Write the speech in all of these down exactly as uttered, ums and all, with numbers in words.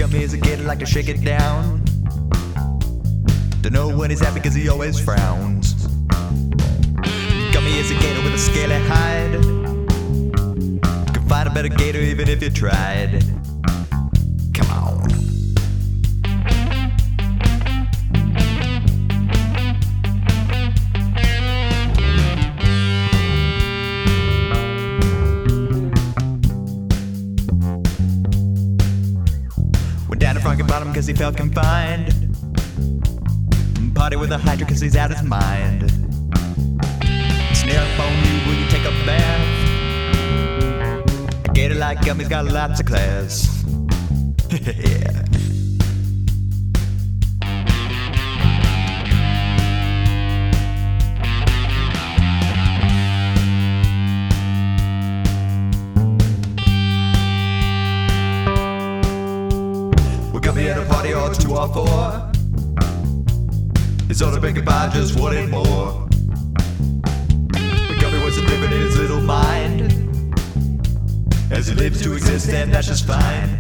Gummy is a kid like to shake it down. Don't know when he's happy cause he always frowns. Gummy is a gator with a scaly hide. Could find a better gator even if you tried. Come on. Went down to Franken Bottom cause he felt confined. Party with a Hydra cause he's out his mind. Snare up on you when you take a bath. A gator like Gummy's got lots of class. Yeah. We're Gummy at a party or two or four. His older big goodbye just wanted more. But Gummy was living in his little mind, as he lives to exist, and that's just fine.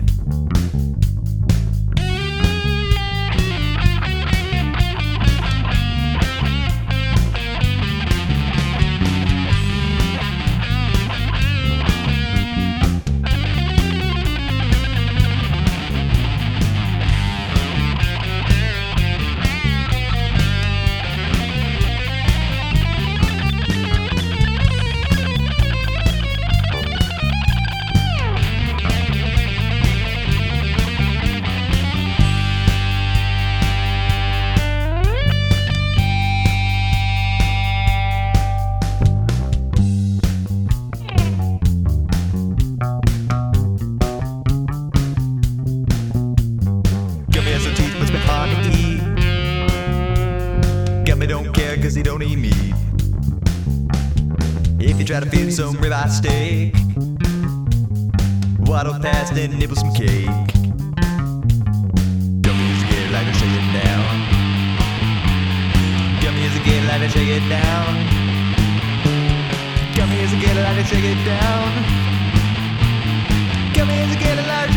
Gummy don't care cause he don't eat meat. If you try to feed some ribeye steak, waddle past and nibble some cake. Gummy is a kid like to shake it down. Gummy is a kid like to shake it down. Gummy is a kid like to shake it down. Gummy is a kid like to